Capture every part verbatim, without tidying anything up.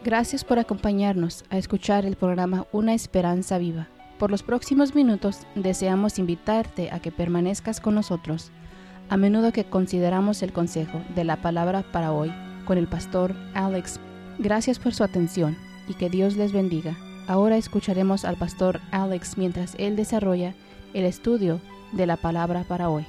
Gracias por acompañarnos a escuchar el programa Una Esperanza Viva. Por los próximos minutos deseamos invitarte a que permanezcas con nosotros, a menudo que consideramos el consejo de la palabra para hoy con el pastor Alex. Gracias por su atención y que Dios les bendiga. Ahora escucharemos al pastor Alex mientras él desarrolla el estudio de la palabra para hoy.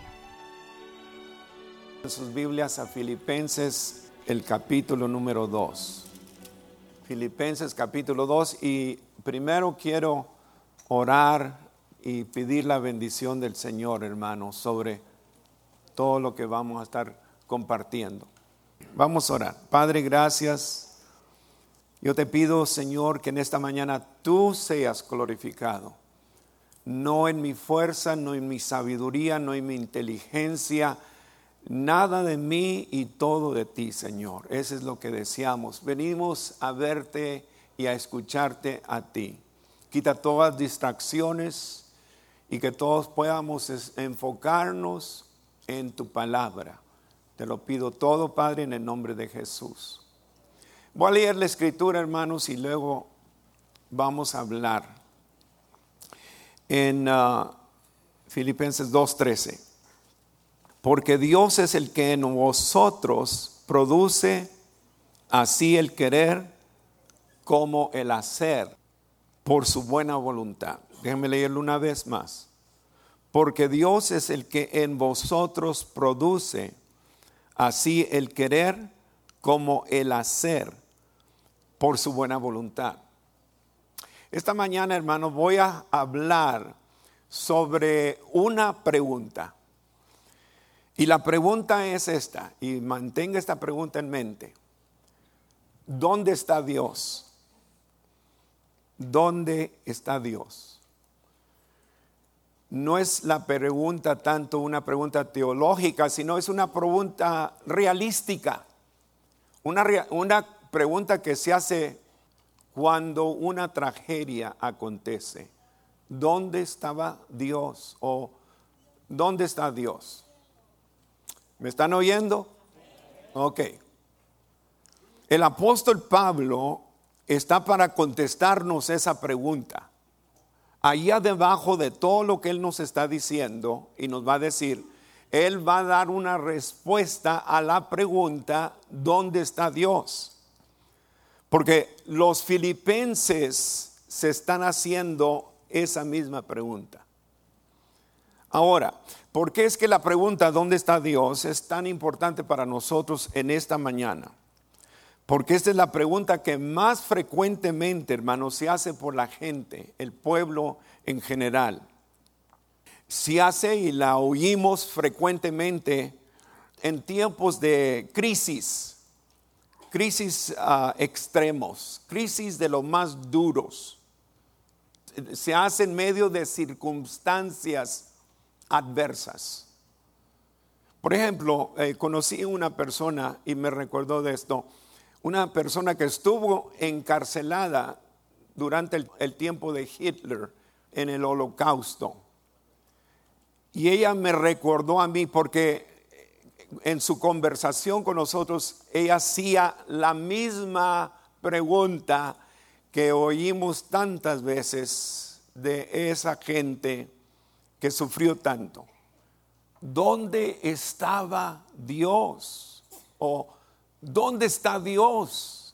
En sus Biblias a Filipenses, el capítulo número dos. Filipenses capítulo dos, y primero quiero orar y pedir la bendición del Señor, hermanos, sobre todo lo que vamos a estar compartiendo. Vamos a orar. Padre, gracias. Yo te pido, Señor, que en esta mañana tú seas glorificado. No en mi fuerza, no en mi sabiduría, no en mi inteligencia, nada de mí y todo de ti, Señor. Eso es lo que deseamos. Venimos a verte y a escucharte a ti. Quita todas distracciones y que todos podamos enfocarnos en tu palabra. Te lo pido todo, Padre, en el nombre de Jesús. Voy a leer la escritura, hermanos, y luego vamos a hablar. En uh, Filipenses dos trece. Porque Dios es el que en vosotros produce así el querer como el hacer por su buena voluntad. Déjenme leerlo una vez más. Porque Dios es el que en vosotros produce así el querer como el hacer por su buena voluntad. Esta mañana, hermanos, voy a hablar sobre una pregunta. Y la pregunta es esta, y mantenga esta pregunta en mente. ¿Dónde está Dios? ¿Dónde está Dios? No es la pregunta tanto una pregunta teológica, sino es una pregunta realística. Una, una pregunta que se hace cuando una tragedia acontece. ¿Dónde estaba Dios? ¿O dónde está Dios? ¿Me están oyendo? Ok. El apóstol Pablo está para contestarnos esa pregunta. Allá debajo de todo lo que él nos está diciendo y nos va a decir, él va a dar una respuesta a la pregunta, ¿dónde está Dios? Porque los filipenses se están haciendo esa misma pregunta. Ahora, ¿por qué es que la pregunta ¿dónde está Dios? Es tan importante para nosotros en esta mañana? Porque esta es la pregunta que más frecuentemente, hermanos, se hace por la gente, el pueblo en general. Se hace y la oímos frecuentemente en tiempos de crisis, crisis uh, extremos, crisis de los más duros. Se hace en medio de circunstancias adversas. Por ejemplo, eh, conocí una persona y me recordó de esto, una persona que estuvo encarcelada durante el, el tiempo de Hitler en el Holocausto. Y ella me recordó a mí porque en su conversación con nosotros, ella hacía la misma pregunta que oímos tantas veces de esa gente que sufrió tanto. ¿Dónde estaba Dios? ¿O dónde está Dios?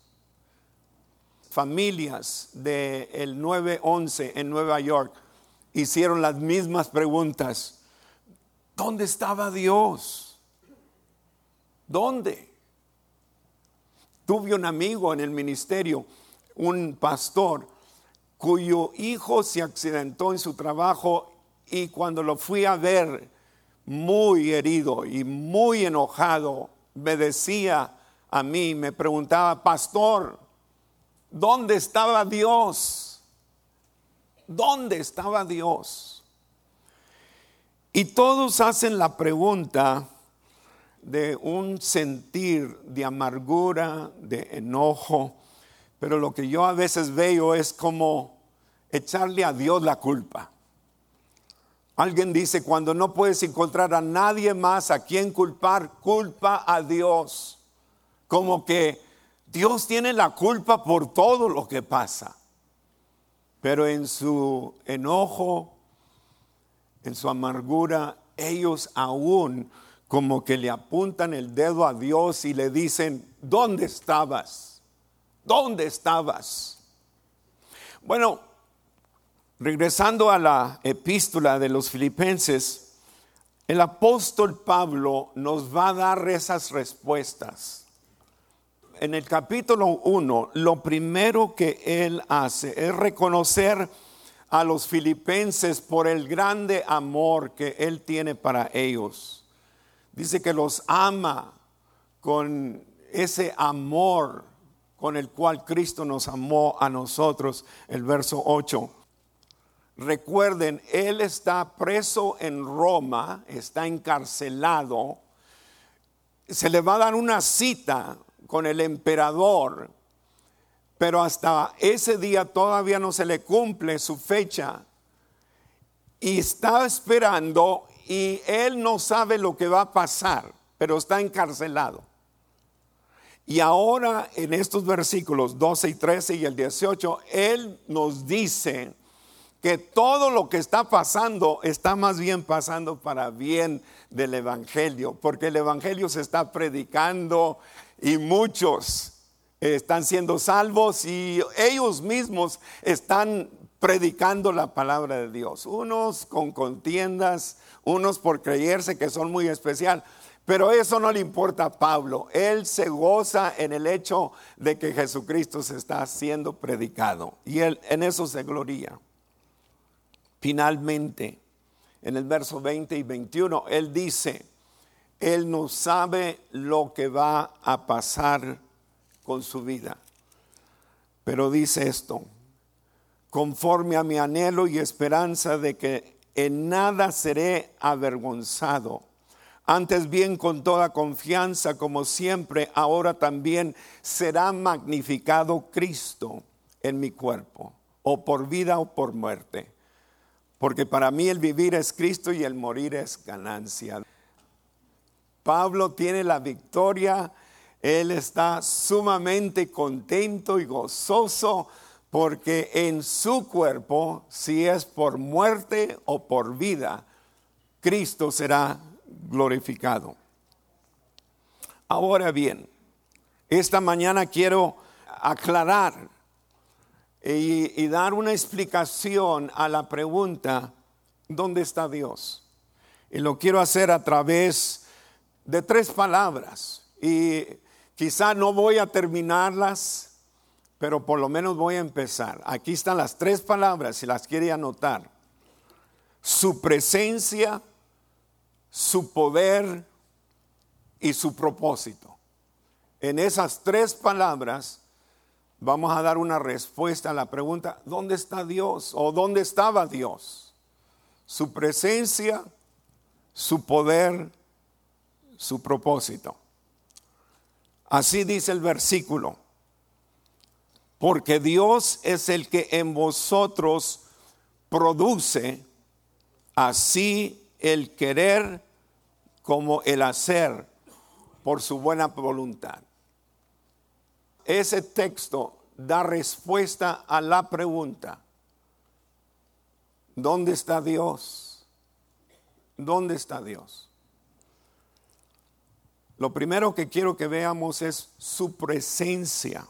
Familias del nueve once en Nueva York hicieron las mismas preguntas. ¿Dónde estaba Dios? ¿Dónde? Tuve un amigo en el ministerio, un pastor, cuyo hijo se accidentó en su trabajo. Y cuando lo fui a ver, muy herido y muy enojado, me decía a mí, me preguntaba, pastor, ¿dónde estaba Dios? ¿Dónde estaba Dios? Y todos hacen la pregunta de un sentir de amargura, de enojo, pero lo que yo a veces veo es como echarle a Dios la culpa. Alguien dice, cuando no puedes encontrar a nadie más a quien culpar, culpa a Dios. Como que Dios tiene la culpa por todo lo que pasa, pero en su enojo, en su amargura, ellos aún como que le apuntan el dedo a Dios y le dicen, ¿dónde estabas? ¿Dónde estabas? Bueno, regresando a la epístola de los Filipenses, el apóstol Pablo nos va a dar esas respuestas. En el capítulo uno, lo primero que él hace es reconocer a los filipenses por el grande amor que él tiene para ellos. Dice que los ama con ese amor con el cual Cristo nos amó a nosotros. El verso ocho. Recuerden, él está preso en Roma, está encarcelado. Se le va a dar una cita con el emperador, pero hasta ese día todavía no se le cumple su fecha. Y está esperando y él no sabe lo que va a pasar, pero está encarcelado. Y ahora en estos versículos doce y trece y el dieciocho, él nos dice que todo lo que está pasando está más bien pasando para bien del evangelio, porque el evangelio se está predicando y muchos están siendo salvos y ellos mismos están predicando la palabra de Dios, unos con contiendas, unos por creerse que son muy especial. Pero eso no le importa a Pablo. Él se goza en el hecho de que Jesucristo se está siendo predicado. Y él en eso se gloria. Finalmente, en el verso veinte y veintiuno, él dice, él no sabe lo que va a pasar con su vida. Pero dice esto, conforme a mi anhelo y esperanza de que en nada seré avergonzado. Antes bien, con toda confianza, como siempre, ahora también será magnificado Cristo en mi cuerpo, o por vida o por muerte. Porque para mí el vivir es Cristo y el morir es ganancia. Pablo tiene la victoria, él está sumamente contento y gozoso, porque en su cuerpo, si es por muerte o por vida, Cristo será glorificado. Ahora bien, esta mañana quiero aclarar y, y dar una explicación a la pregunta, ¿dónde está Dios? Y lo quiero hacer a través de tres palabras y quizá no voy a terminarlas, pero por lo menos voy a empezar. Aquí están las tres palabras, si las quiere anotar: su presencia, su poder y su propósito. En esas tres palabras vamos a dar una respuesta a la pregunta, ¿dónde está Dios? ¿O dónde estaba Dios? Su presencia, su poder, su propósito. Así dice el versículo, porque Dios es el que en vosotros produce así el querer como el hacer por su buena voluntad. Ese texto da respuesta a la pregunta, ¿dónde está Dios? ¿Dónde está Dios? Lo primero que quiero que veamos es su presencia.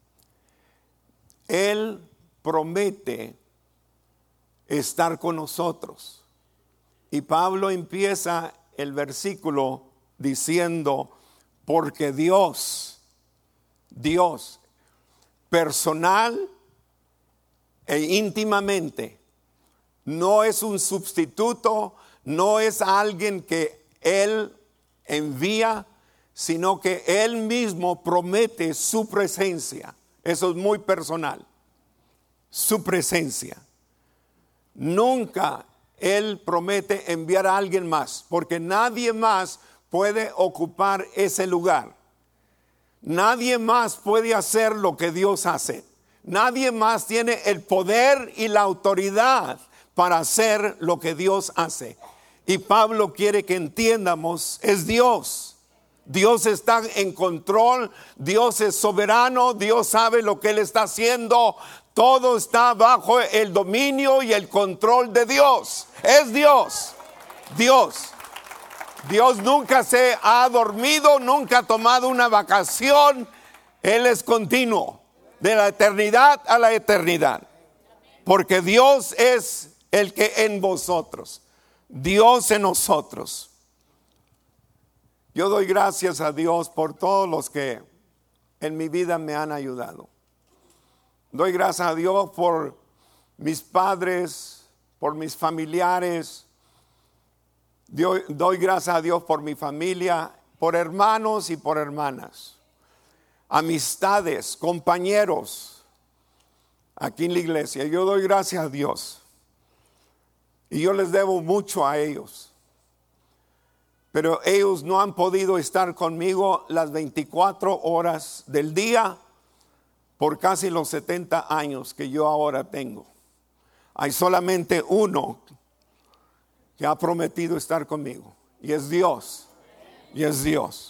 Él promete estar con nosotros. Y Pablo empieza el versículo diciendo, porque Dios, Dios, personal e íntimamente, no es un sustituto, no es alguien que Él envía, sino que Él mismo promete su presencia. Eso es muy personal, su presencia. Nunca Él promete enviar a alguien más, porque nadie más puede ocupar ese lugar. Nadie más puede hacer lo que Dios hace. Nadie más tiene el poder y la autoridad para hacer lo que Dios hace. Y Pablo quiere que entiendamos, es Dios Dios está en control, Dios es soberano, Dios sabe lo que Él está haciendo. Todo está bajo el dominio y el control de Dios. Es Dios, Dios. Dios nunca se ha dormido, nunca ha tomado una vacación. Él es continuo, de la eternidad a la eternidad. Porque Dios es el que en vosotros, Dios en nosotros. Yo doy gracias a Dios por todos los que en mi vida me han ayudado. Doy gracias a Dios por mis padres, por mis familiares. Doy, doy gracias a Dios por mi familia, por hermanos y por hermanas. Amistades, compañeros aquí en la iglesia. Yo doy gracias a Dios. Y yo les debo mucho a ellos. Pero ellos no han podido estar conmigo las veinticuatro horas del día por casi los setenta años que yo ahora tengo. Hay solamente uno que ha prometido estar conmigo, y es Dios. Y es Dios.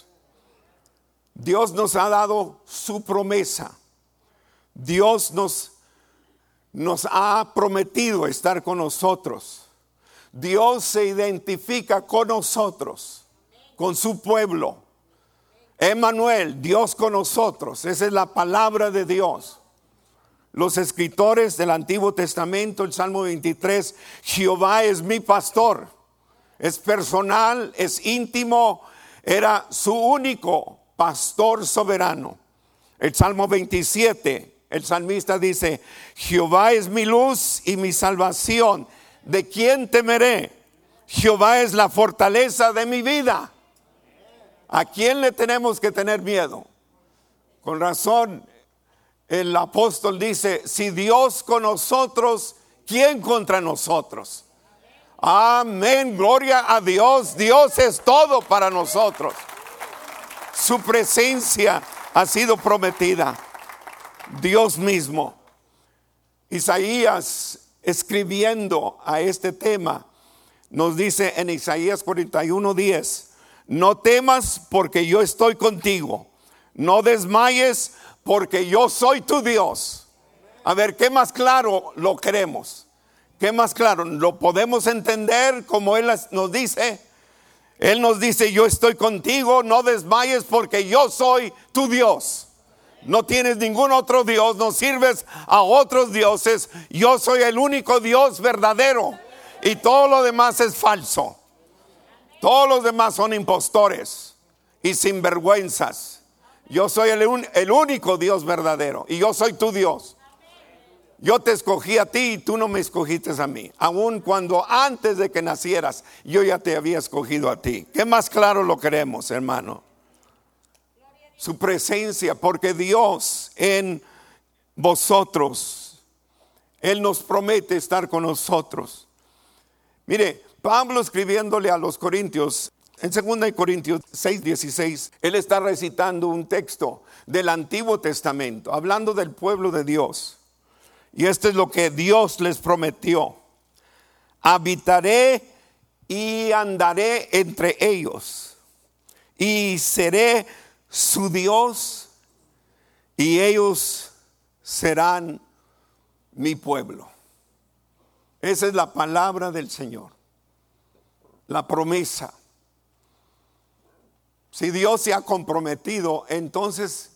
Dios nos ha dado su promesa. Dios nos, nos ha prometido estar con nosotros. Dios se identifica con nosotros, con su pueblo. Emmanuel, Dios con nosotros. Esa es la palabra de Dios. Los escritores del Antiguo Testamento, el Salmo veintitrés, Jehová es mi pastor. Es personal, es íntimo, era su único pastor soberano. El Salmo veintisiete, el salmista dice, Jehová es mi luz y mi salvación. ¿De quién temeré? Jehová es la fortaleza de mi vida. ¿A quién le tenemos que tener miedo? Con razón, el apóstol dice, si Dios con nosotros, ¿quién contra nosotros? Amén, gloria a Dios. Dios es todo para nosotros. Su presencia ha sido prometida. Dios mismo. Isaías, escribiendo a este tema, nos dice en Isaías cuarenta y uno diez, no temas porque yo estoy contigo, no desmayes porque yo soy tu Dios. A ver, ¿qué más claro lo queremos? ¿Qué más claro? ¿Lo podemos entender como Él nos dice? Él nos dice, yo estoy contigo, no desmayes porque yo soy tu Dios. No tienes ningún otro Dios, no sirves a otros dioses. Yo soy el único Dios verdadero y todo lo demás es falso. Todos los demás son impostores y sinvergüenzas. Yo soy el, un, el único Dios verdadero y yo soy tu Dios. Yo te escogí a ti y tú no me escogiste a mí. Aun cuando antes de que nacieras yo ya te había escogido a ti. ¿Qué más claro lo queremos, hermano? Su presencia, porque Dios en vosotros, Él nos promete estar con nosotros. Mire, Pablo escribiéndole a los Corintios, en segunda Corintios seis dieciséis, él está recitando un texto del Antiguo Testamento, hablando del pueblo de Dios. Y esto es lo que Dios les prometió. Habitaré y andaré entre ellos, y seré su Dios, y ellos serán mi pueblo. Esa es la palabra del Señor, la promesa. Si Dios se ha comprometido, entonces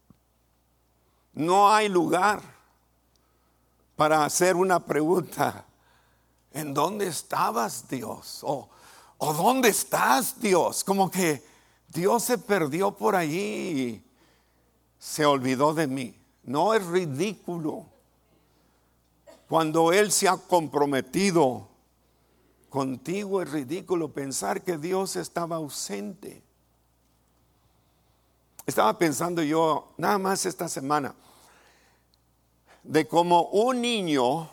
no hay lugar para hacer una pregunta: ¿en dónde estabas, Dios? O, o ¿dónde estás, Dios? Como que Dios se perdió por allí y se olvidó de mí. No, es ridículo. Cuando Él se ha comprometido contigo, es ridículo pensar que Dios estaba ausente. Estaba pensando yo nada más esta semana de cómo un niño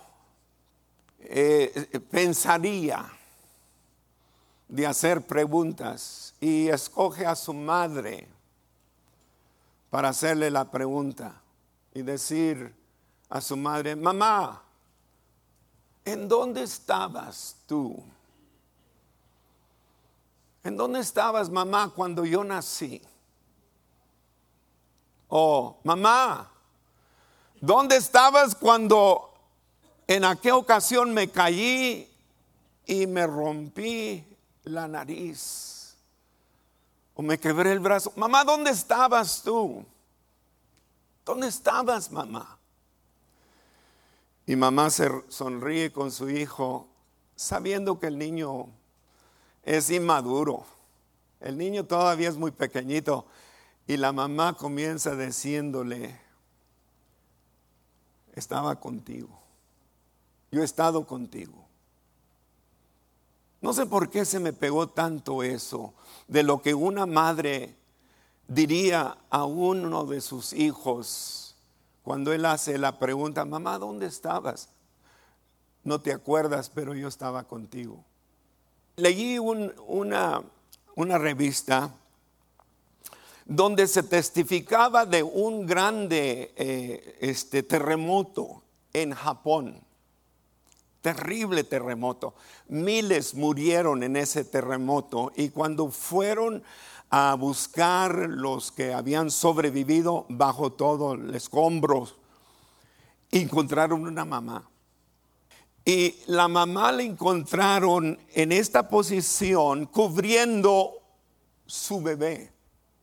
eh, pensaría de hacer preguntas y escoge a su madre para hacerle la pregunta y decir a su madre: mamá, ¿en dónde estabas tú? ¿En dónde estabas, mamá, cuando yo nací? Oh, mamá, ¿dónde estabas cuando en aquella ocasión me caí y me rompí la nariz? O me quebré el brazo. Mamá, ¿dónde estabas tú? ¿Dónde estabas, mamá? Y mamá se sonríe con su hijo, sabiendo que el niño es inmaduro. El niño todavía es muy pequeñito. Y la mamá comienza diciéndole, estaba contigo. Yo he estado contigo. No sé por qué se me pegó tanto eso, de lo que una madre diría a uno de sus hijos cuando él hace la pregunta, mamá, ¿dónde estabas? No te acuerdas, pero yo estaba contigo. Leí un, una, una revista donde se testificaba de un grande eh, este, terremoto en Japón. Terrible terremoto. Miles murieron en ese terremoto y cuando fueron a buscar los que habían sobrevivido bajo todo el escombro, encontraron una mamá. Y la mamá la encontraron en esta posición cubriendo su bebé.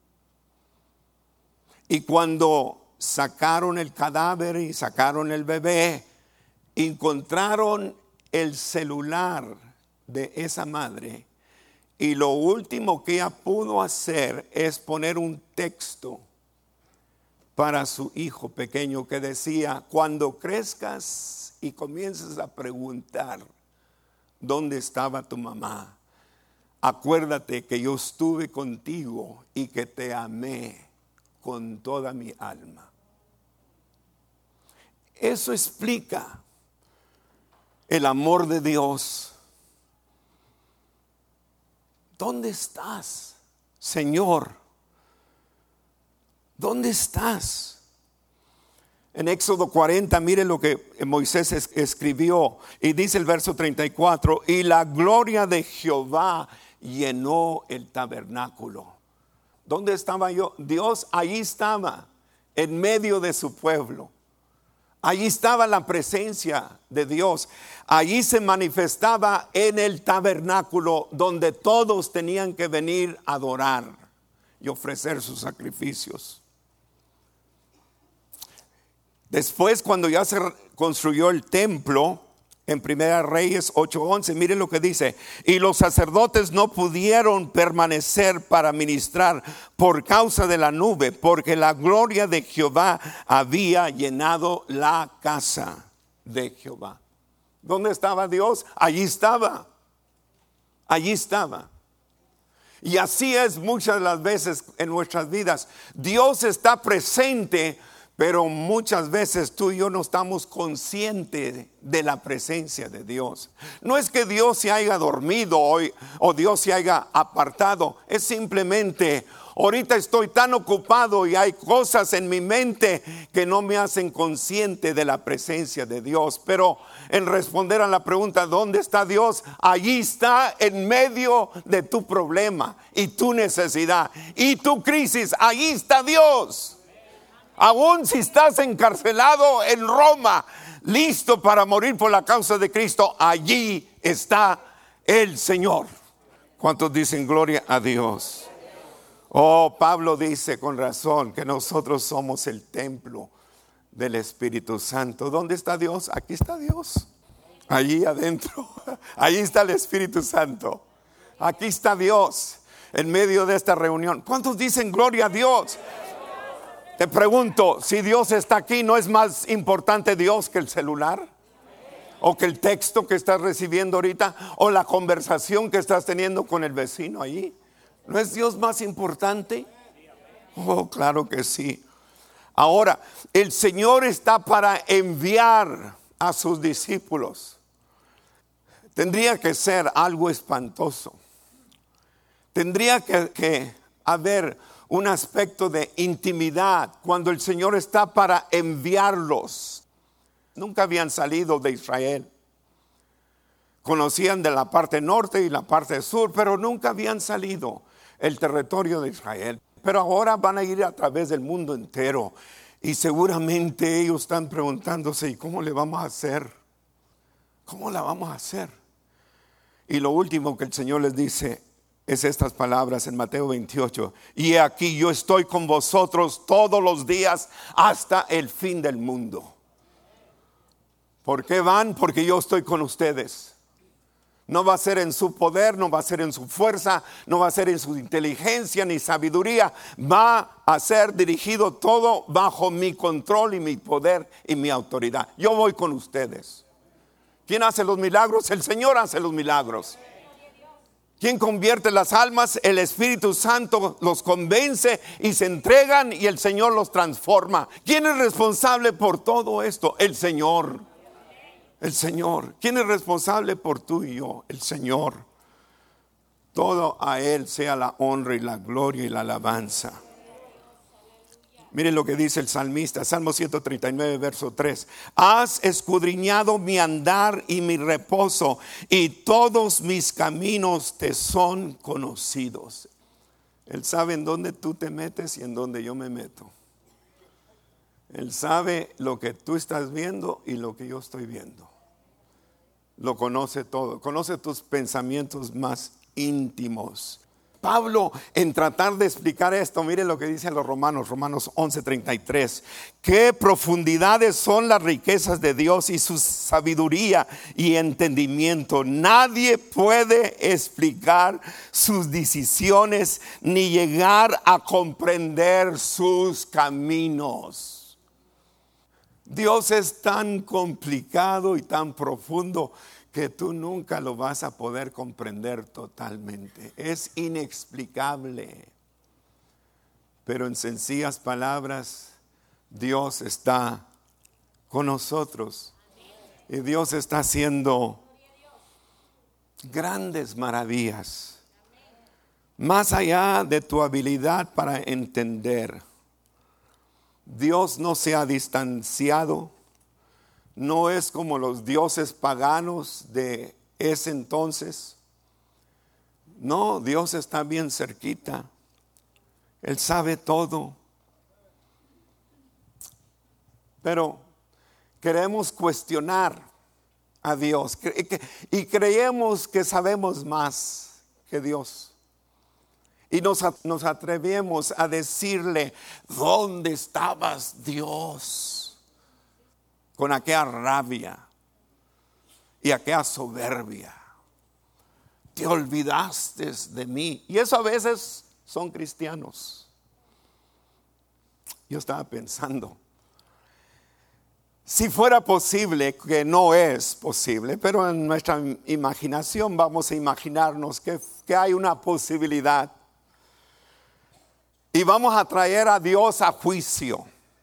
Y cuando sacaron el cadáver y sacaron el bebé, encontraron el celular de esa madre. Y lo último que ella pudo hacer es poner un texto para su hijo pequeño que decía, cuando crezcas y comiences a preguntar dónde estaba tu mamá, acuérdate que yo estuve contigo y que te amé con toda mi alma. Eso explica el amor de Dios. ¿Dónde estás, Señor? ¿Dónde estás? En Éxodo cuarenta, mire lo que Moisés escribió y dice el verso treinta y cuatro, y la gloria de Jehová llenó el tabernáculo. ¿Dónde estaba yo? Dios allí estaba, en medio de su pueblo. Allí estaba la presencia de Dios. Allí se manifestaba en el tabernáculo donde todos tenían que venir a adorar y ofrecer sus sacrificios. Después, cuando ya se construyó el templo, en Primera Reyes ocho once, miren lo que dice, y los sacerdotes no pudieron permanecer para ministrar por causa de la nube, porque la gloria de Jehová había llenado la casa de Jehová. ¿Dónde estaba Dios? Allí estaba, allí estaba. Y así es muchas de las veces en nuestras vidas. Dios está presente, pero muchas veces tú y yo no estamos conscientes de la presencia de Dios. No es que Dios se haya dormido hoy o Dios se haya apartado. Es simplemente, ahorita estoy tan ocupado y hay cosas en mi mente que no me hacen consciente de la presencia de Dios. Pero en responder a la pregunta, ¿dónde está Dios? Allí está en medio de tu problema y tu necesidad y tu crisis. Allí está Dios. Aún si estás encarcelado en Roma, listo para morir por la causa de Cristo, allí está el Señor. ¿Cuántos dicen gloria a Dios? Oh, Pablo dice con razón que nosotros somos el templo del Espíritu Santo. ¿Dónde está Dios? Aquí está Dios. Allí adentro. Allí está el Espíritu Santo. Aquí está Dios en medio de esta reunión. ¿Cuántos dicen gloria a Dios? Te pregunto, si Dios está aquí, ¿no es más importante Dios que el celular? ¿O que el texto que estás recibiendo ahorita? ¿O la conversación que estás teniendo con el vecino allí? ¿No es Dios más importante? Oh, claro que sí. Ahora, el Señor está para enviar a sus discípulos. Tendría que ser algo espantoso. Tendría que, que haber un aspecto de intimidad cuando el Señor está para enviarlos. Nunca habían salido de Israel. Conocían de la parte norte y la parte sur, pero nunca habían salido el territorio de Israel. Pero ahora van a ir a través del mundo entero. Y seguramente ellos están preguntándose, ¿y cómo le vamos a hacer? ¿Cómo la vamos a hacer? Y lo último que el Señor les dice es estas palabras en Mateo veintiocho. Y he aquí yo estoy con vosotros todos los días hasta el fin del mundo. ¿Por qué van? Porque yo estoy con ustedes. No va a ser en su poder, no va a ser en su fuerza, no va a ser en su inteligencia ni sabiduría. Va a ser dirigido todo bajo mi control y mi poder y mi autoridad. Yo voy con ustedes. ¿Quién hace los milagros? El Señor hace los milagros. ¿Quién convierte las almas? El Espíritu Santo los convence y se entregan y el Señor los transforma. ¿Quién es responsable por todo esto? El Señor. El Señor. ¿Quién es responsable por tú y yo? El Señor. Todo a Él sea la honra y la gloria y la alabanza. Miren lo que dice el salmista, Salmo ciento treinta y nueve, verso tres. Has escudriñado mi andar y mi reposo, y todos mis caminos te son conocidos. Él sabe en dónde tú te metes y en dónde yo me meto. Él sabe lo que tú estás viendo y lo que yo estoy viendo. Lo conoce todo, conoce tus pensamientos más íntimos. Pablo, en tratar de explicar esto, mire lo que dicen los romanos, Romanos once, treinta y tres. Qué profundidades son las riquezas de Dios y su sabiduría y entendimiento. Nadie puede explicar sus decisiones ni llegar a comprender sus caminos. Dios es tan complicado y tan profundo que tú nunca lo vas a poder comprender totalmente. Es inexplicable. Pero en sencillas palabras, Dios está con nosotros. Y Dios está haciendo grandes maravillas. Más allá de tu habilidad para entender. Dios no se ha distanciado. No es como los dioses paganos de ese entonces. No, Dios está bien cerquita. Él sabe todo. Pero queremos cuestionar a Dios y creemos que sabemos más que Dios. Y nos, nos atrevemos a decirle, ¿dónde estabas, Dios? Con aquella rabia y aquella soberbia. Te olvidaste de mí. Y eso a veces son cristianos. Yo estaba pensando, si fuera posible, que no es posible, pero en nuestra imaginación vamos a imaginarnos que, que hay una posibilidad. Y vamos a traer a Dios a juicio.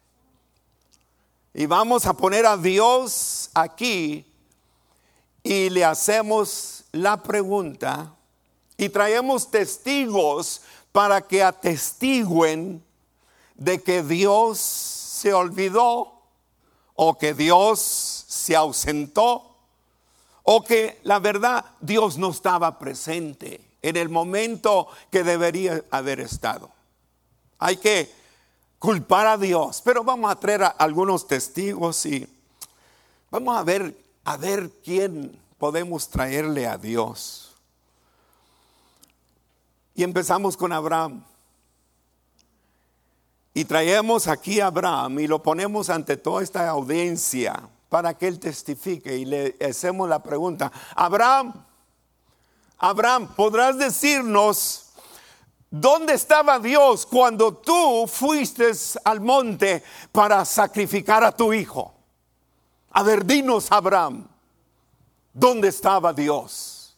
Y vamos a poner a Dios aquí y le hacemos la pregunta y traemos testigos para que atestiguen de que Dios se olvidó o que Dios se ausentó o que la verdad Dios no estaba presente en el momento que debería haber estado. Hay que culpar a Dios, pero vamos a traer a algunos testigos y vamos a ver, a ver quién podemos traerle a Dios. Y empezamos con Abraham. Y traemos aquí a Abraham y lo ponemos ante toda esta audiencia para que él testifique y le hacemos la pregunta. Abraham, Abraham, ¿podrás decirnos dónde estaba Dios cuando tú fuiste al monte para sacrificar a tu hijo? A ver, dinos, Abraham, ¿dónde estaba Dios?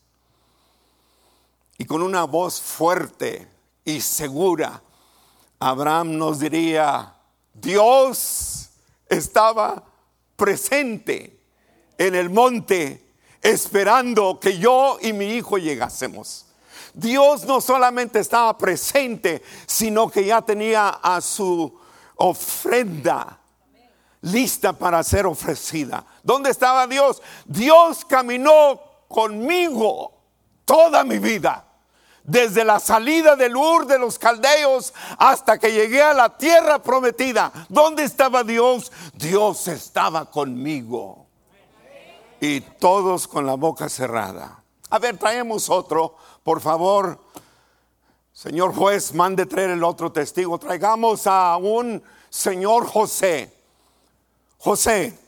Y con una voz fuerte y segura, Abraham nos diría, Dios estaba presente en el monte esperando que yo y mi hijo llegásemos. Dios no solamente estaba presente, sino que ya tenía a su ofrenda lista para ser ofrecida. ¿Dónde estaba Dios? Dios caminó conmigo toda mi vida. Desde la salida del Ur de los Caldeos hasta que llegué a la tierra prometida. ¿Dónde estaba Dios? Dios estaba conmigo. Y todos con la boca cerrada. A ver, traemos otro, por favor. Señor juez, mande traer el otro testigo. Traigamos a un señor José. José,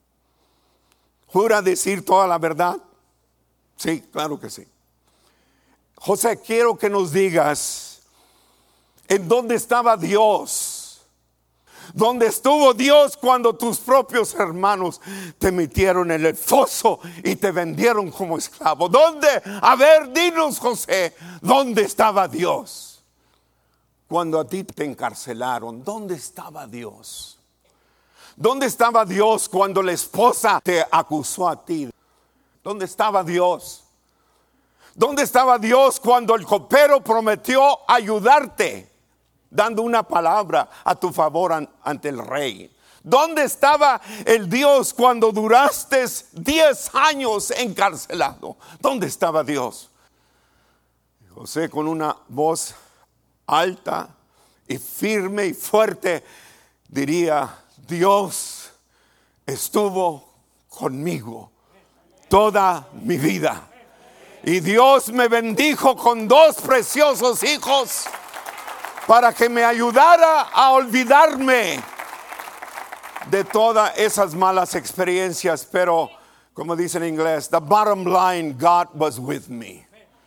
¿jura decir toda la verdad? Sí, claro que sí. José, quiero que nos digas en dónde estaba Dios. ¿Dónde estuvo Dios cuando tus propios hermanos te metieron en el foso y te vendieron como esclavo? ¿Dónde? A ver, dinos, José, ¿dónde estaba Dios? Cuando a ti te encarcelaron, ¿dónde estaba Dios? ¿Dónde estaba Dios cuando la esposa te acusó a ti? ¿Dónde estaba Dios? ¿Dónde estaba Dios cuando el copero prometió ayudarte, dando una palabra a tu favor an, ante el rey? ¿Dónde estaba el Dios cuando duraste diez años encarcelado? ¿Dónde estaba Dios? José, con una voz alta y firme y fuerte, diría: Dios estuvo conmigo toda mi vida. Y Dios me bendijo con dos preciosos hijos para que me ayudara a olvidarme de todas esas malas experiencias. Pero, como dice en inglés, the bottom line, God was with me.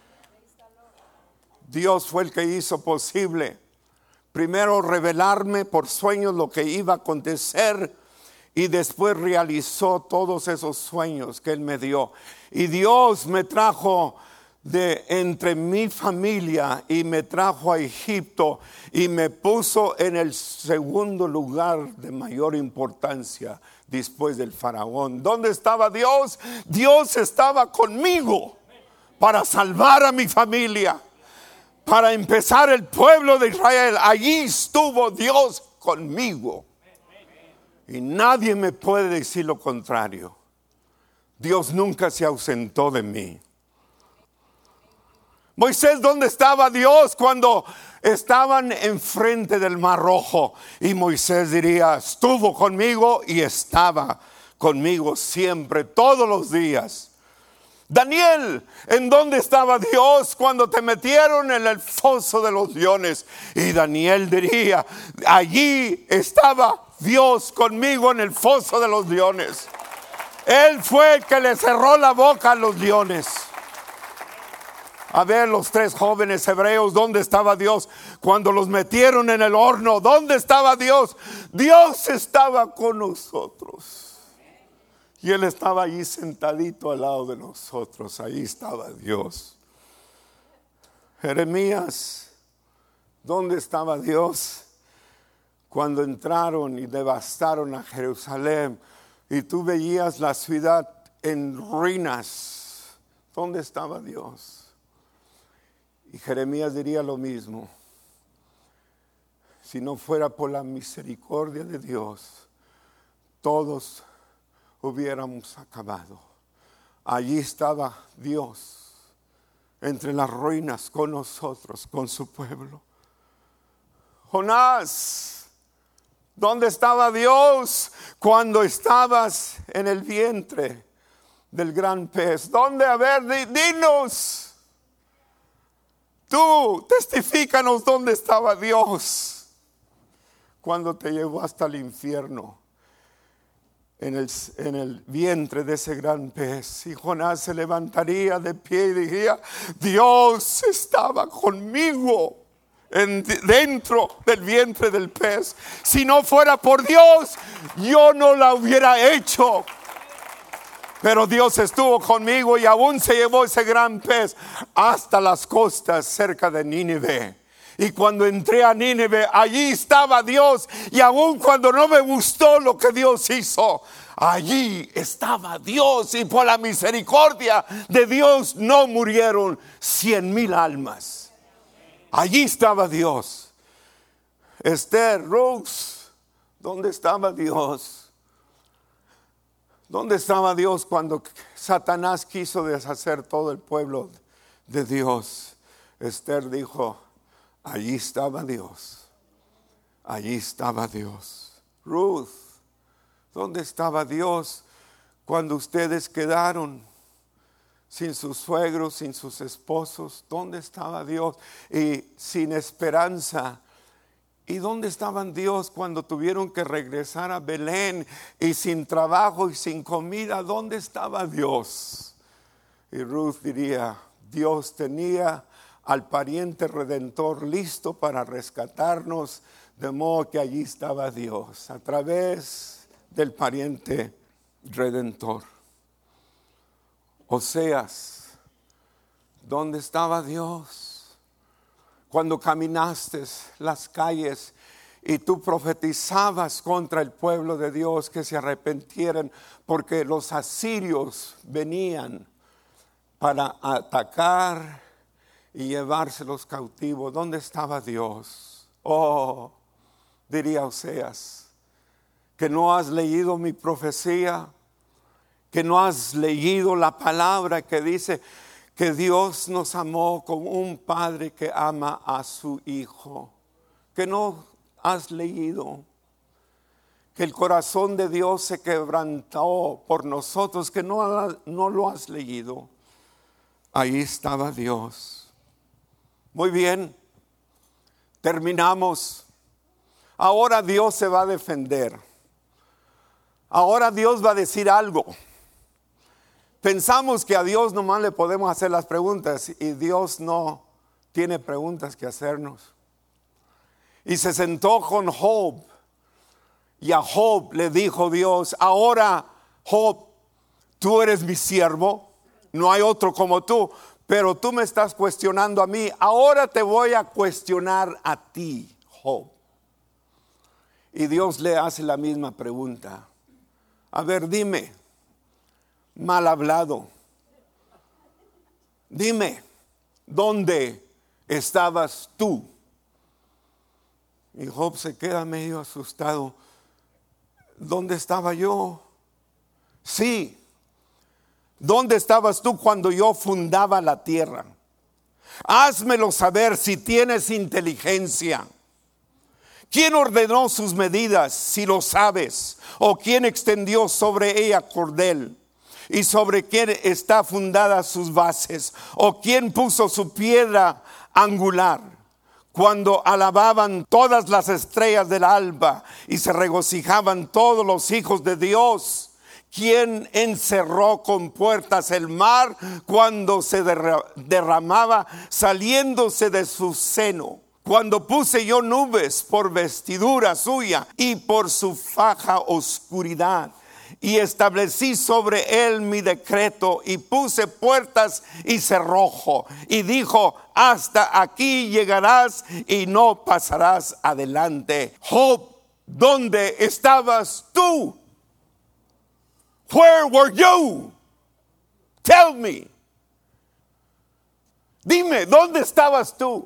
Dios fue el que hizo posible, primero, revelarme por sueños lo que iba a acontecer, y después realizó todos esos sueños que Él me dio. Y Dios me trajo de entre mi familia y me trajo a Egipto y me puso en el segundo lugar de mayor importancia después del faraón. ¿Dónde estaba Dios? Dios estaba conmigo para salvar a mi familia, para empezar el pueblo de Israel. Allí estuvo Dios conmigo. Y nadie me puede decir lo contrario. Dios nunca se ausentó de mí. Moisés, ¿dónde estaba Dios cuando estaban enfrente del Mar Rojo? Y Moisés diría: estuvo conmigo y estaba conmigo siempre, todos los días. Daniel, ¿en dónde estaba Dios cuando te metieron en el foso de los leones? Y Daniel diría: allí estaba Dios conmigo en el foso de los leones. Él fue el que le cerró la boca a los leones. A ver, los tres jóvenes hebreos, ¿dónde estaba Dios cuando los metieron en el horno? ¿Dónde estaba Dios? Dios estaba con nosotros. Y Él estaba allí sentadito al lado de nosotros. Ahí estaba Dios. Jeremías, ¿dónde estaba Dios cuando entraron y devastaron a Jerusalén y tú veías la ciudad en ruinas? ¿Dónde estaba Dios? Y Jeremías diría lo mismo: si no fuera por la misericordia de Dios, todos hubiéramos acabado. Allí estaba Dios entre las ruinas con nosotros, con su pueblo. Jonás, ¿dónde estaba Dios cuando estabas en el vientre del gran pez? ¿Dónde? A ver, dinos. Tú, testifícanos dónde estaba Dios cuando te llevó hasta el infierno, en el, en el vientre de ese gran pez. Y Jonás se levantaría de pie y diría: Dios estaba conmigo en, dentro del vientre del pez. Si no fuera por Dios, yo no la hubiera hecho. Pero Dios estuvo conmigo y aún se llevó ese gran pez hasta las costas cerca de Nínive. Y cuando entré a Nínive, allí estaba Dios. Y aún cuando no me gustó lo que Dios hizo, allí estaba Dios. Y por la misericordia de Dios no murieron cien mil almas. Allí estaba Dios. Esther, Ruth, ¿dónde estaba Dios? ¿Dónde estaba Dios cuando Satanás quiso deshacer todo el pueblo de Dios? Esther dijo, allí estaba Dios, allí estaba Dios. Ruth, ¿dónde estaba Dios cuando ustedes quedaron sin sus suegros, sin sus esposos? ¿Dónde estaba Dios? Y sin esperanza. ¿Y dónde estaban Dios cuando tuvieron que regresar a Belén y sin trabajo y sin comida? ¿Dónde estaba Dios? Y Ruth diría, Dios tenía al pariente redentor listo para rescatarnos, de modo que allí estaba Dios, a través del pariente redentor. Oseas, ¿dónde estaba Dios cuando caminaste las calles y tú profetizabas contra el pueblo de Dios que se arrepintieran porque los asirios venían para atacar y llevárselos cautivos? ¿Dónde estaba Dios? Oh, diría Oseas, que no has leído mi profecía, que no has leído la palabra que dice que Dios nos amó como un padre que ama a su hijo, que no has leído, que el corazón de Dios se quebrantó por nosotros, que no, no lo has leído. Ahí estaba Dios. Muy bien, terminamos. Ahora Dios se va a defender. Ahora Dios va a decir algo. Pensamos que a Dios nomás le podemos hacer las preguntas y Dios no tiene preguntas que hacernos. Y se sentó con Job y a Job le dijo Dios, ahora Job, tú eres mi siervo, no hay otro como tú, pero tú me estás cuestionando a mí, ahora te voy a cuestionar a ti, Job. Y Dios le hace la misma pregunta. A ver, dime, mal hablado, dime, ¿dónde estabas tú? Y Job se queda medio asustado. ¿Dónde estaba yo? Sí, ¿dónde estabas tú cuando yo fundaba la tierra? Házmelo saber si tienes inteligencia. ¿Quién ordenó sus medidas, si lo sabes? ¿O quién extendió sobre ella cordel? ¿Y sobre quién está fundada sus bases? ¿O quién puso su piedra angular? Cuando alababan todas las estrellas del alba y se regocijaban todos los hijos de Dios, ¿quién encerró con puertas el mar cuando se derramaba saliéndose de su seno? Cuando puse yo nubes por vestidura suya y por su faja oscuridad, y establecí sobre él mi decreto y puse puertas y cerrojo, y dijo, hasta aquí llegarás y no pasarás adelante. Job, ¿dónde estabas tú? Where were you? Tell me. Dime, ¿dónde estabas tú?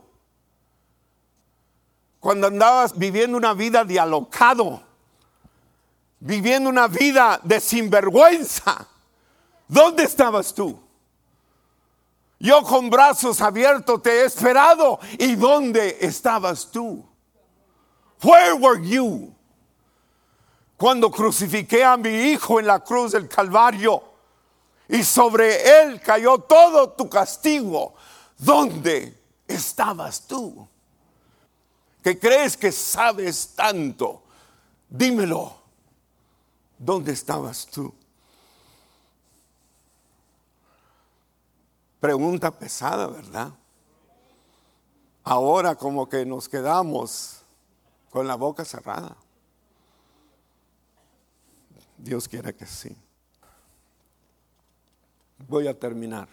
Cuando andabas viviendo una vida de alocado, viviendo una vida de sinvergüenza, ¿dónde estabas tú? Yo con brazos abiertos te he esperado. ¿Y dónde estabas tú? Where were you? Cuando crucifiqué a mi hijo en la cruz del Calvario y sobre él cayó todo tu castigo, ¿dónde estabas tú? ¿Que crees que sabes tanto? Dímelo. ¿Dónde estabas tú? Pregunta pesada, ¿verdad? Ahora como que nos quedamos con la boca cerrada. Dios quiera que sí. Voy a terminar.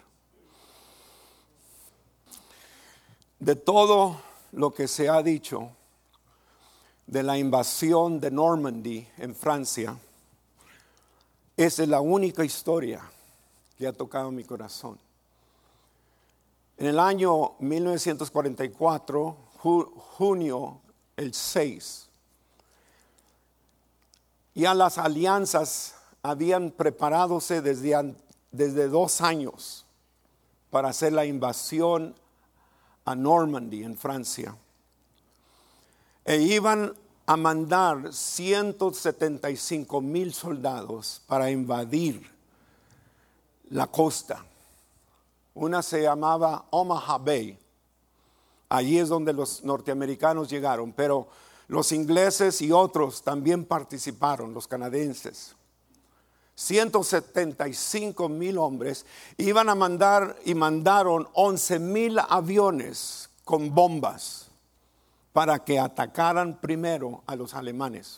De todo lo que se ha dicho de la invasión de Normandy en Francia, esa es la única historia que ha tocado mi corazón. En el año mil novecientos cuarenta y cuatro, junio el seis, ya las alianzas habían preparadose desde, desde dos años para hacer la invasión a Normandy, en Francia. E iban a mandar ciento setenta y cinco mil soldados para invadir la costa. Una se llamaba Omaha Bay. Allí es donde los norteamericanos llegaron, pero los ingleses y otros también participaron, los canadienses. ciento setenta y cinco mil hombres iban a mandar y mandaron once mil aviones con bombas para que atacaran primero a los alemanes.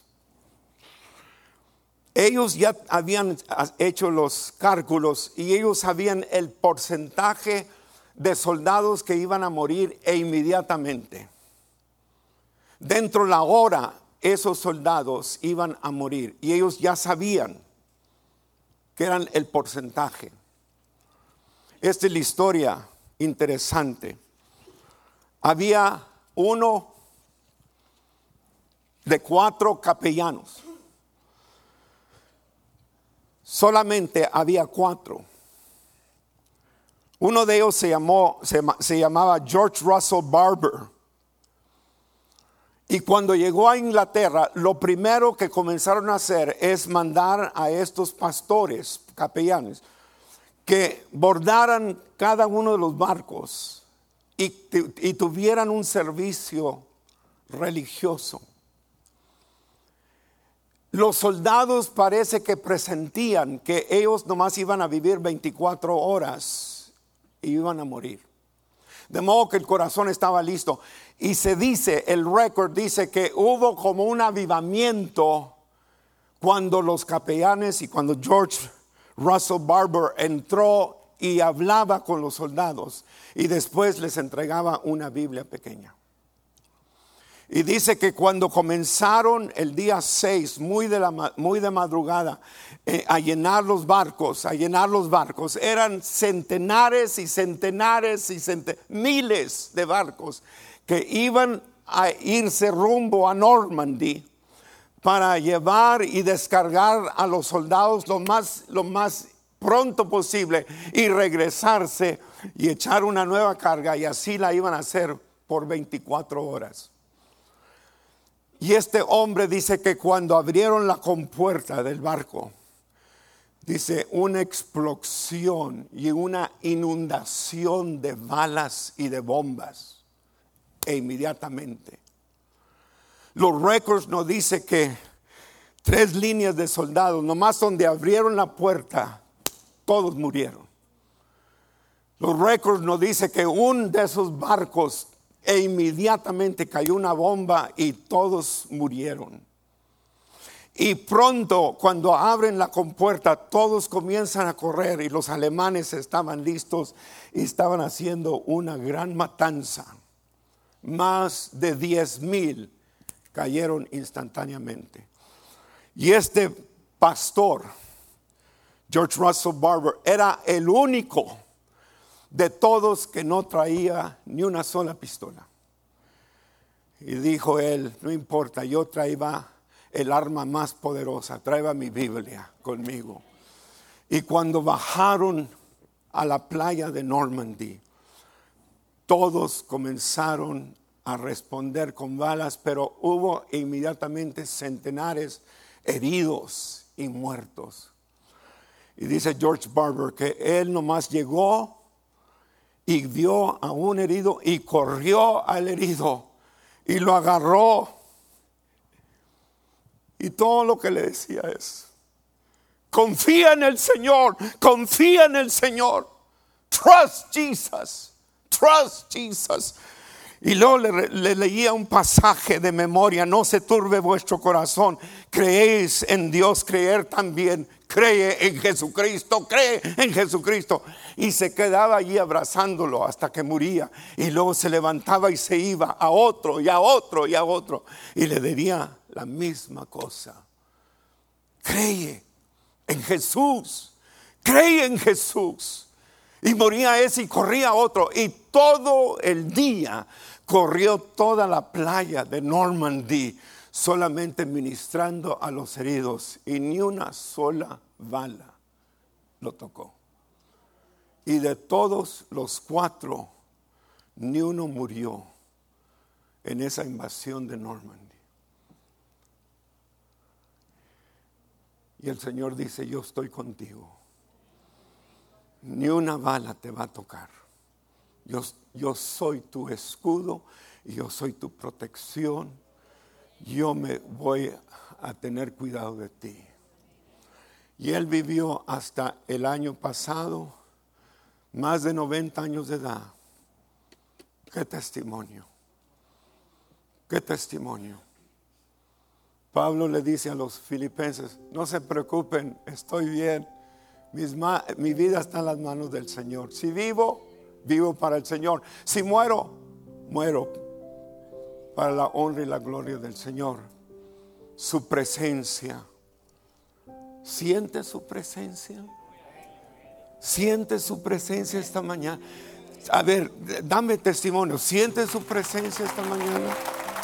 Ellos ya habían hecho los cálculos y ellos sabían el porcentaje de soldados que iban a morir e inmediatamente. Dentro de la hora esos soldados iban a morir y ellos ya sabían que eran el porcentaje. Esta es la historia interesante. Había uno de cuatro capellanos. Solamente había cuatro. Uno de ellos se llamó, se, se llamaba George Russell Barber. Y cuando llegó a Inglaterra, lo primero que comenzaron a hacer es mandar a estos pastores, capellanes, que bordaran cada uno de los barcos y, y tuvieran un servicio religioso. Los soldados parece que presentían que ellos nomás iban a vivir veinticuatro horas y iban a morir. De modo que el corazón estaba listo. Y se dice, el récord dice que hubo como un avivamiento cuando los capellanes y cuando George Russell Barber entró y hablaba con los soldados y después les entregaba una Biblia pequeña. Y dice que cuando comenzaron el día seis, muy de, la, muy de madrugada, eh, a llenar los barcos, a llenar los barcos, eran centenares y centenares y centen- miles de barcos que iban a irse rumbo a Normandy para llevar y descargar a los soldados lo más, lo más pronto posible y regresarse y echar una nueva carga, y así la iban a hacer por veinticuatro horas. Y este hombre dice que cuando abrieron la compuerta del barco, dice una explosión y una inundación de balas y de bombas, e inmediatamente. Los récords nos dice que tres líneas de soldados, nomás donde abrieron la puerta, todos murieron. Los récords nos dice que un de esos barcos e inmediatamente cayó una bomba y todos murieron. Y pronto, cuando abren la compuerta, todos comienzan a correr y los alemanes estaban listos y estaban haciendo una gran matanza. Más de diez mil cayeron instantáneamente. Y este pastor, George Russell Barber, era el único de todos que no traía ni una sola pistola. Y dijo él, no importa, yo traía el arma más poderosa, traía mi Biblia conmigo. Y cuando bajaron a la playa de Normandy, todos comenzaron a responder con balas, pero hubo inmediatamente centenares heridos y muertos. Y dice George Barber que él nomás llegó y vio a un herido y corrió al herido y lo agarró. Y todo lo que le decía es: confía en el Señor, confía en el Señor. Trust Jesus, trust Jesus. Y luego le, le leía un pasaje de memoria: no se turbe vuestro corazón, creéis en Dios, creer también, cree en Jesucristo, cree en Jesucristo. Y se quedaba allí abrazándolo hasta que moría. Y luego se levantaba y se iba a otro y a otro y a otro. Y le diría la misma cosa: cree en Jesús, cree en Jesús. Y moría ese y corría otro. Y todo el día corrió toda la playa de Normandy solamente ministrando a los heridos, y ni una sola bala lo tocó. Y de todos los cuatro, ni uno murió en esa invasión de Normandy. Y el Señor dice: yo estoy contigo. Ni una bala te va a tocar. Yo, yo soy tu escudo y yo soy tu protección. Yo me voy a tener cuidado de ti. Y él vivió hasta el año pasado, más de noventa años de edad. Qué testimonio. Qué testimonio. Pablo le dice a los filipenses: no se preocupen, estoy bien. Mis ma- mi vida está en las manos del Señor. Si vivo, vivo para el Señor. Si muero, muero para la honra y la gloria del Señor. Su presencia. ¿Siente su presencia? ¿Siente su presencia esta mañana? A ver, dame testimonio. ¿Siente su presencia esta mañana?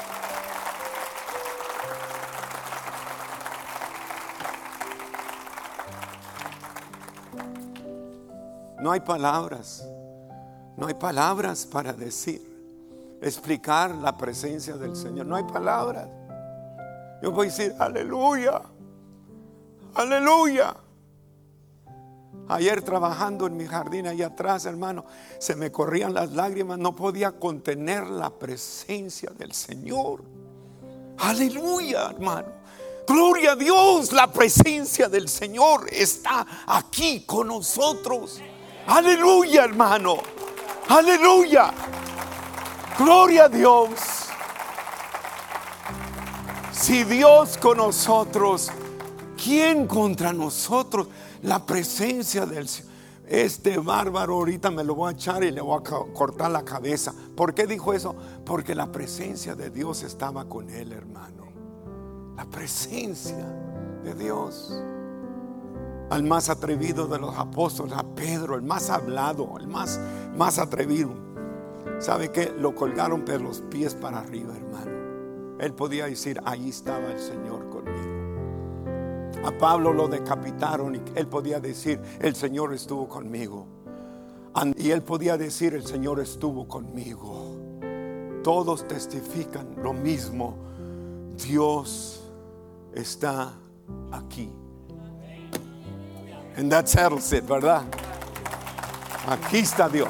No hay palabras, no hay palabras para decir, explicar la presencia del Señor. No hay palabras. Yo voy a decir: aleluya, aleluya. Ayer trabajando en mi jardín allá atrás, hermano, se me corrían las lágrimas. No podía contener la presencia del Señor. Aleluya, hermano. Gloria a Dios, la presencia del Señor está aquí con nosotros. Aleluya, hermano. Aleluya. Gloria a Dios. Si Dios con nosotros, ¿quién contra nosotros? La presencia del Señor. Este bárbaro ahorita me lo voy a echar y le voy a cortar la cabeza. ¿Por qué dijo eso? Porque la presencia de Dios estaba con él, hermano. La presencia de Dios. Al más atrevido de los apóstoles, a Pedro, el más hablado, el más, más atrevido, ¿sabe qué? Lo colgaron por los pies para arriba, hermano. Él podía decir: ahí estaba el Señor conmigo. A Pablo lo decapitaron y él podía decir: el Señor estuvo conmigo. Y él podía decir: el Señor estuvo conmigo. Todos testifican lo mismo: Dios está aquí. And that settles it, ¿verdad? Aquí está Dios.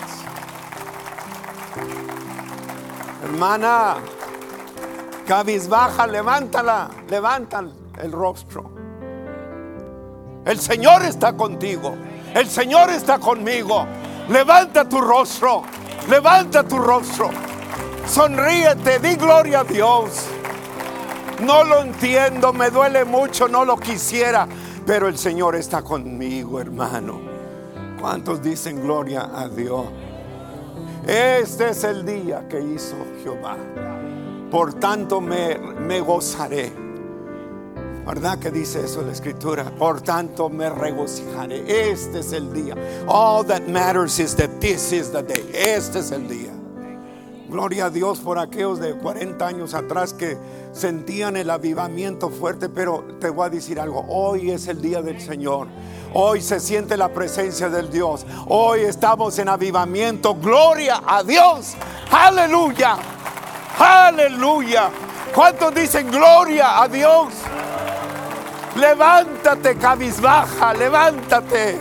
Hermana, cabizbaja, levántala, levanta el rostro. El Señor está contigo. El Señor está conmigo. Levanta tu rostro. Levanta tu rostro. Sonríete, di gloria a Dios. No lo entiendo, me duele mucho, no lo quisiera, pero el Señor está conmigo, hermano. ¿Cuántos dicen gloria a Dios? Este es el día que hizo Jehová. Por tanto me, me gozaré. ¿Verdad que dice eso la Escritura? Por tanto me regocijaré. Este es el día. All that matters is that this is the day. Este es el día. Gloria a Dios por aquellos de cuarenta años atrás que sentían el avivamiento fuerte. Pero te voy a decir algo: hoy es el día del Señor. Hoy se siente la presencia del Dios. Hoy estamos en avivamiento. Gloria a Dios. Aleluya. Aleluya. ¿Cuántos dicen gloria a Dios? Levántate, cabizbaja, levántate.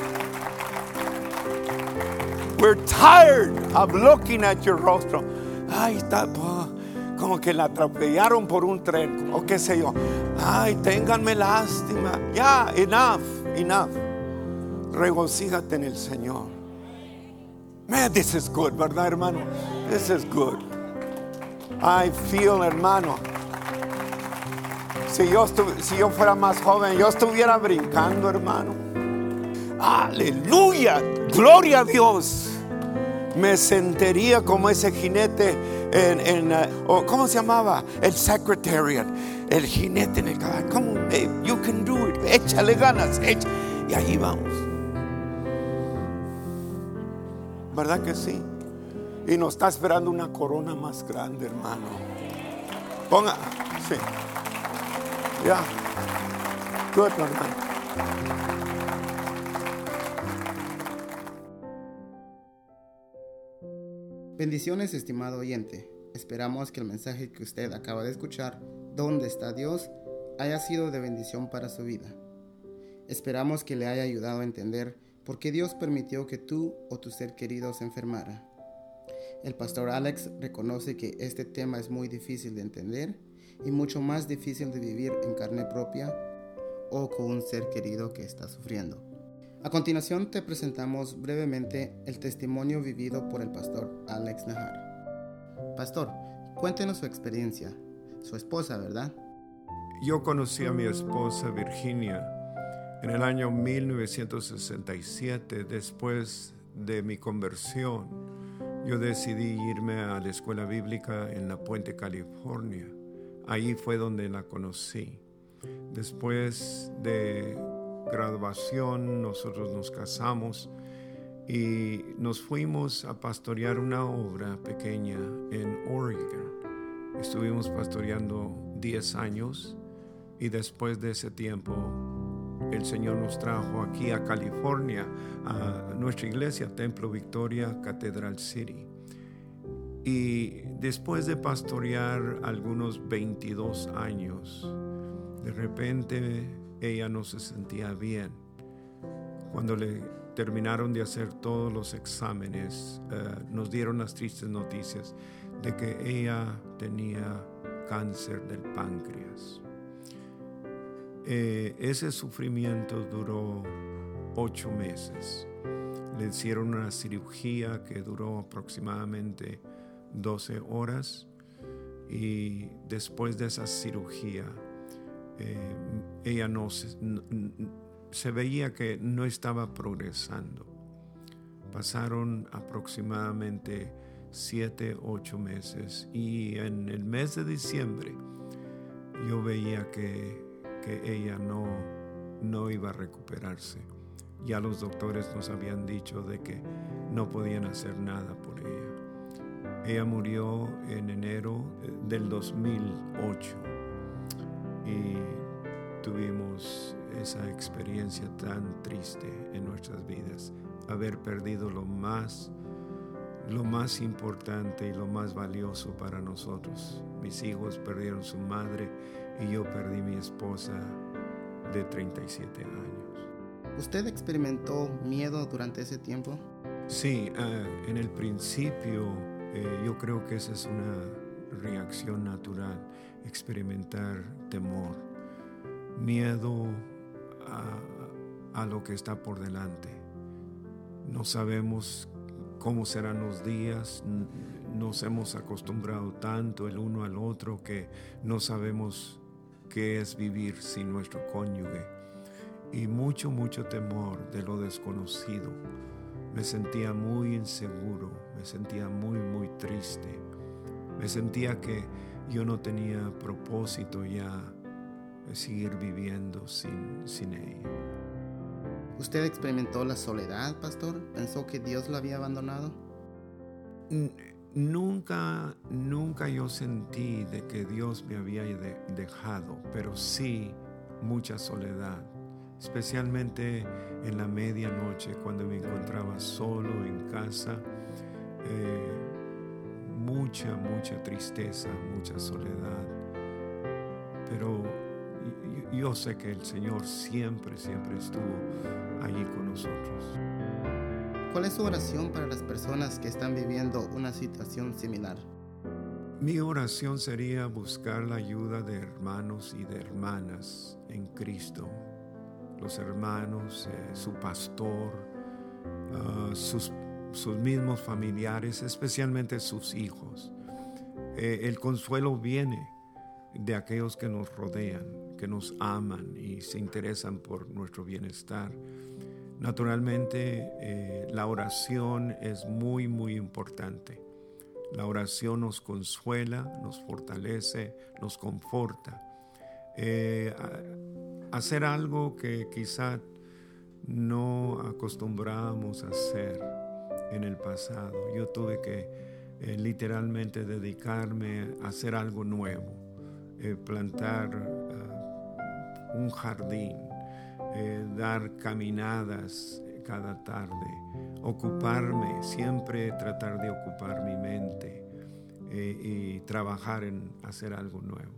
We're tired of looking at your rostro. Ay, está como que la atropellaron por un tren, o qué sé yo. Ay, ténganme lástima. Ya, yeah, enough, enough. Regocíjate en el Señor. Man, this is good, ¿verdad, hermano? This is good. I feel, hermano, si yo, estu- si yo fuera más joven, yo estuviera brincando, hermano. Aleluya, gloria a Dios. Me sentiría como ese jinete en, en uh, ¿cómo se llamaba? El Secretariat. El jinete en el caballo. Come on, babe, you can do it. Échale ganas, échale. Y allí vamos. ¿Verdad que sí? Y nos está esperando una corona más grande, hermano. Ponga, sí. Yeah. Good, hermano. Bendiciones, estimado oyente. Esperamos que el mensaje que usted acaba de escuchar, ¿Dónde está Dios?, haya sido de bendición para su vida. Esperamos que le haya ayudado a entender por qué Dios permitió que tú o tu ser querido se enfermara. El pastor Alex reconoce que este tema es muy difícil de entender y mucho más difícil de vivir en carne propia o con un ser querido que está sufriendo. A continuación te presentamos brevemente el testimonio vivido por el pastor Alex Najar. Pastor, cuéntenos su experiencia. Su esposa, ¿verdad? Yo conocí a mi esposa Virginia en el año mil novecientos sesenta y siete. Después de mi conversión, yo decidí irme a la escuela bíblica en La Puente, California. Ahí fue donde la conocí. Después de graduación, nosotros nos casamos y nos fuimos a pastorear una obra pequeña en Oregon. Estuvimos pastoreando diez años y después de ese tiempo el Señor nos trajo aquí a California, a nuestra iglesia, Templo Victoria, Cathedral City. Y después de pastorear algunos veintidós años, de repente ella no se sentía bien. Cuando le terminaron de hacer todos los exámenes, uh, nos dieron las tristes noticias de que ella tenía cáncer del páncreas. Eh, ese sufrimiento duró ocho meses. Le hicieron una cirugía que duró aproximadamente doce horas y después de esa cirugía eh, ella no se, no, se veía que no estaba progresando. Pasaron aproximadamente siete, ocho meses y en el mes de diciembre yo veía que, que ella no, no iba a recuperarse. Ya los doctores nos habían dicho de que no podían hacer nada por ella. Ella murió en enero del dos mil ocho y tuvimos esa experiencia tan triste en nuestras vidas, haber perdido lo más, lo más importante y lo más valioso para nosotros. Mis hijos perdieron su madre y yo perdí mi esposa de treinta y siete años. ¿Usted experimentó miedo durante ese tiempo? Sí, uh, en el principio eh, yo creo que esa es una reacción natural, experimentar temor, miedo a, a lo que está por delante. No sabemos cómo serán los días, nos hemos acostumbrado tanto el uno al otro que no sabemos qué es vivir sin nuestro cónyuge. Y mucho, mucho temor de lo desconocido. Me sentía muy inseguro, me sentía muy, muy triste. Me sentía que yo no tenía propósito ya de seguir viviendo sin, sin ella. ¿Usted experimentó la soledad, pastor? ¿Pensó que Dios la había abandonado? N- nunca, nunca yo sentí de que Dios me había de- dejado, pero sí mucha soledad, especialmente en la medianoche cuando me encontraba solo en casa. Eh, mucha, mucha tristeza, mucha soledad, pero yo, yo sé que el Señor siempre, siempre estuvo allí con nosotros. ¿Cuál es su oración para las personas que están viviendo una situación similar? Mi oración sería buscar la ayuda de hermanos y de hermanas en Cristo. Los hermanos, eh, su pastor, uh, sus, sus mismos familiares, especialmente sus hijos. Eh, el consuelo viene de aquellos que nos rodean, que nos aman y se interesan por nuestro bienestar. Naturalmente, eh, la oración es muy, muy importante. La oración nos consuela, nos fortalece, nos conforta. Eh, hacer algo que quizá no acostumbramos a hacer en el pasado. Yo tuve que eh, literalmente dedicarme a hacer algo nuevo, eh, plantar uh, un jardín, eh, dar caminadas cada tarde, ocuparme, siempre tratar de ocupar mi mente eh, y trabajar en hacer algo nuevo.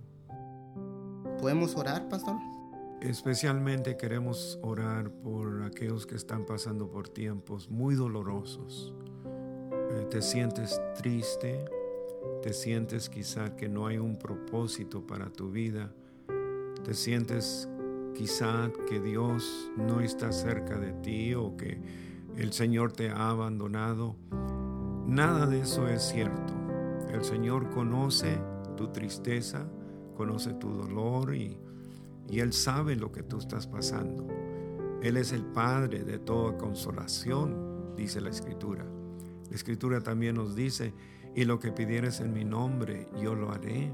¿Podemos orar, pastor? Especialmente queremos orar por aquellos que están pasando por tiempos muy dolorosos. Eh, te sientes triste, te sientes quizá que no hay un propósito para tu vida, te sientes quizá que Dios no está cerca de ti o que el Señor te ha abandonado. Nada de eso es cierto. El Señor conoce tu tristeza, conoce tu dolor y, y Él sabe lo que tú estás pasando. Él es el Padre de toda consolación, dice la Escritura. La Escritura también nos dice, y lo que pidieres en mi nombre, yo lo haré.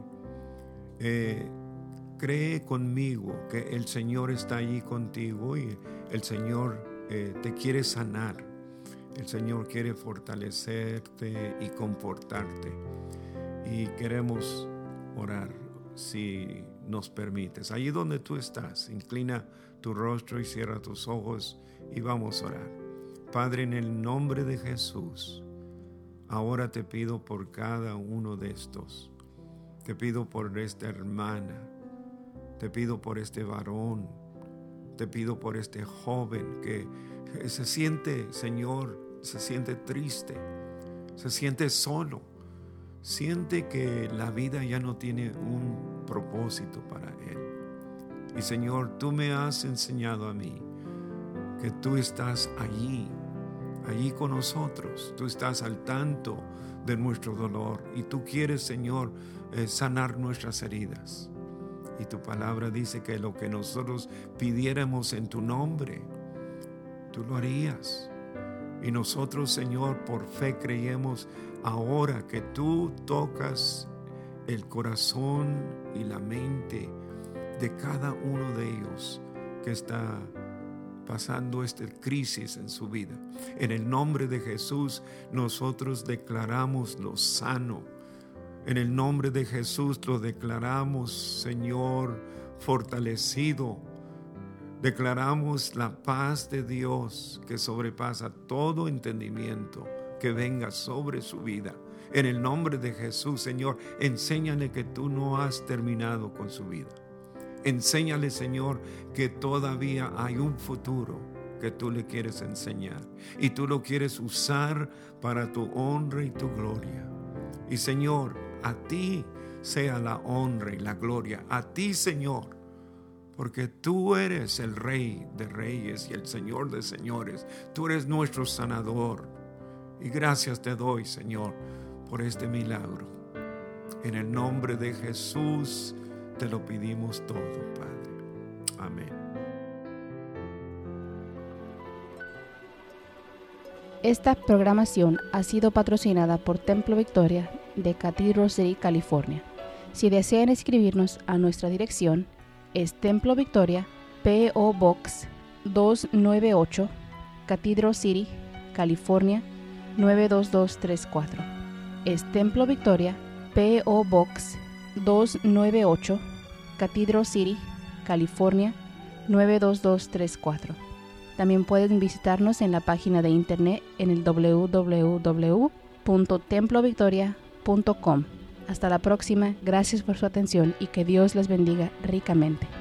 Eh, cree conmigo que el Señor está allí contigo y el Señor eh, te quiere sanar. El Señor quiere fortalecerte y confortarte. Y queremos orar, si nos permites. Allí donde tú estás, inclina tu rostro y cierra tus ojos y vamos a orar. Padre, en el nombre de Jesús, ahora te pido por cada uno de estos. Te pido por esta hermana. Te pido por este varón. Te pido por este joven que se siente, Señor, se siente triste, se siente solo. Siente que la vida ya no tiene un propósito para él. Y Señor, tú me has enseñado a mí que tú estás allí, allí con nosotros. Tú estás al tanto de nuestro dolor y tú quieres, Señor, eh, sanar nuestras heridas. Y tu palabra dice que lo que nosotros pidiéramos en tu nombre, tú lo harías. Y nosotros, Señor, por fe creemos ahora que tú tocas el corazón y la mente de cada uno de ellos que está pasando esta crisis en su vida. En el nombre de Jesús, nosotros declaramos lo sano. En el nombre de Jesús lo declaramos, Señor, fortalecido. Declaramos la paz de Dios que sobrepasa todo entendimiento, que venga sobre su vida. En el nombre de Jesús, Señor, enséñale que tú no has terminado con su vida. Enséñale, Señor, que todavía hay un futuro que tú le quieres enseñar y tú lo quieres usar para tu honra y tu gloria. Y Señor, a ti sea la honra y la gloria, a ti, Señor, porque tú eres el Rey de Reyes y el Señor de Señores. Tú eres nuestro sanador. Y gracias te doy, Señor, por este milagro. En el nombre de Jesús te lo pedimos todo, Padre. Amén. Esta programación ha sido patrocinada por Templo Victoria de Cathedral City, California. Si desean escribirnos a nuestra dirección, es Templo Victoria, P O Box doscientos noventa y ocho, Cathedral City, California nueve dos dos tres cuatro. Es Templo Victoria, P O Box doscientos noventa y ocho, Cathedral City, California nueve dos dos tres cuatro. También pueden visitarnos en la página de internet en el doble u doble u doble u punto templo victoria punto com. Hasta la próxima, gracias por su atención y que Dios les bendiga ricamente.